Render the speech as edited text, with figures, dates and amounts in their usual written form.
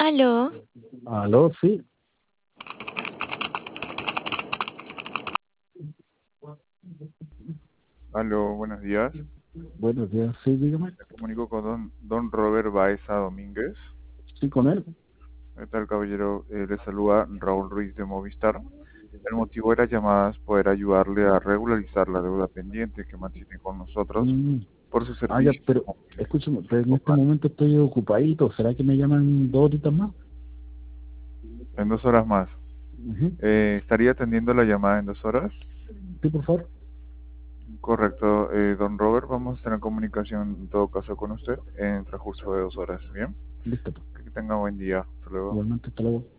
Aló, Aló, sí. Aló, buenos días. Buenos días, sí, dígame. Me comunico con don Robert Baeza Domínguez. Sí, con él. ¿Qué tal, caballero? Le saluda Raúl Ruiz de Movistar. El motivo de la llamada es poder ayudarle a regularizar la deuda pendiente que mantiene con nosotros Mm, por su ya, servicio. pero escúchame, pero en este momento estoy ocupadito. ¿Será que me llaman 2 horitas más? En 2 horas más. Ujú. ¿Estaría atendiendo la llamada en 2 horas? Sí, por favor. Correcto. Don Robert, vamos a estar en comunicación en todo caso con usted en el transcurso de 2 horas. ¿Bien? Listo, pues. Que tenga buen día. Hasta luego. Igualmente, hasta luego.